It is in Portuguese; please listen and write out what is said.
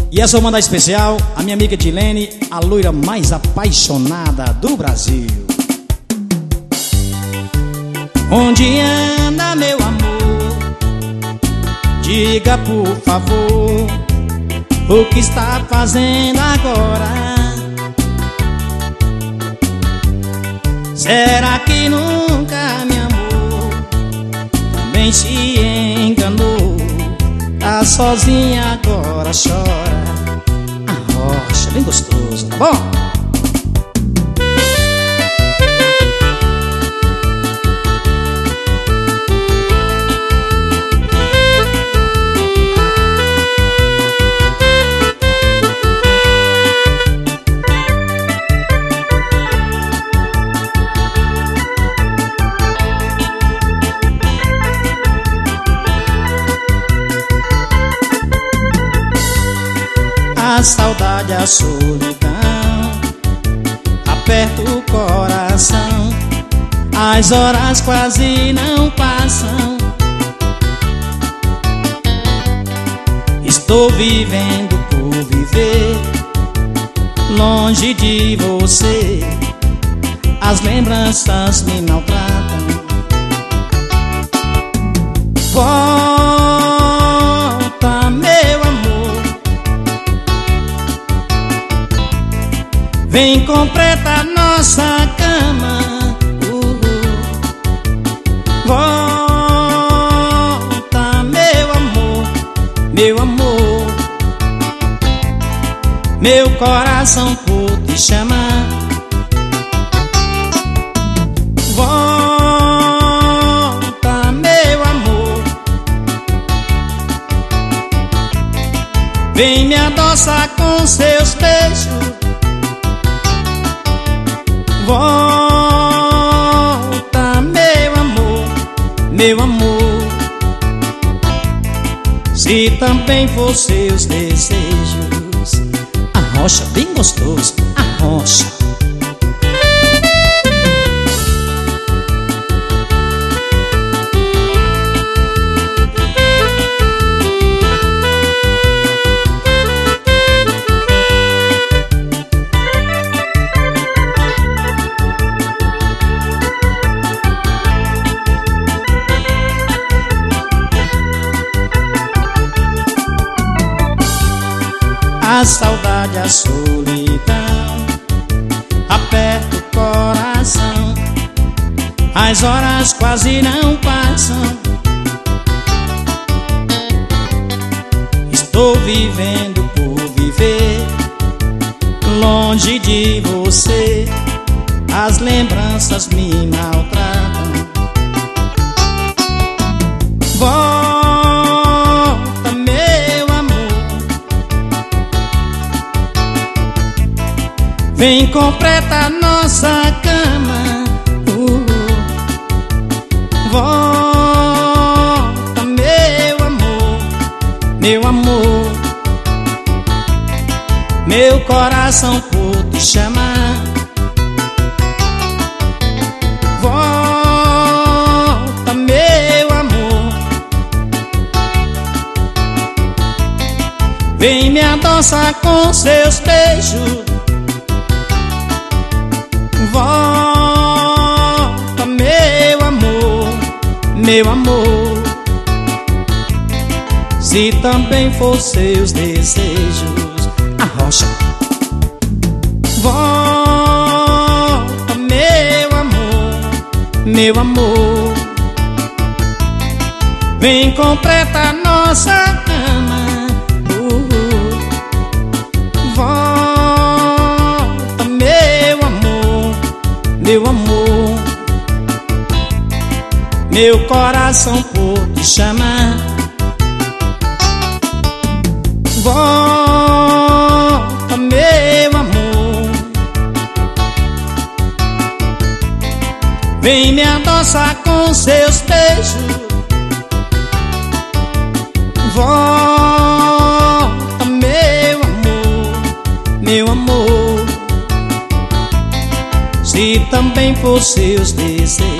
E essa eu vou mandar especial a minha amiga Edilene, a loira mais apaixonada do Brasil. Onde anda meu amor? Diga por favor, o que está fazendo agora? Será que nunca me amou? Também se enganou? Tá sozinha agora, chora. A rocha, bem gostoso, tá bom? A saudade, a solidão aperta o coração. As horas quase não passam. Estou vivendo por viver longe de você. As lembranças me maltratam. Volta, meu amor, vem, completa nossa cama. Volta, meu amor, meu amor. Meu coração por te chamar. Volta, meu amor, vem me adoçar com seus beijos. Volta, meu amor, meu amor. Se também for seus desejos, a rocha, bem gostoso, a rocha. A saudade, a solidão aperta o coração. As horas quase não passam. Estou vivendo por viver longe de você. As lembranças me maltratam. Volta, meu amor, vem, completa nossa cama. Volta, meu amor, meu amor. Meu coração por te chamar. Volta, meu amor, vem me adoçar com seus beijos. Volta, meu amor, meu amor. Se também for seus desejos, a rocha. Volta, meu amor, meu amor. Vem, completa nossa cama. Volta, meu amor, meu amor. Meu coração por te chamar. Volta, meu amor, vem me adoçar com seus beijos. Volta, meu amor, meu amor. Se também for seus desejos,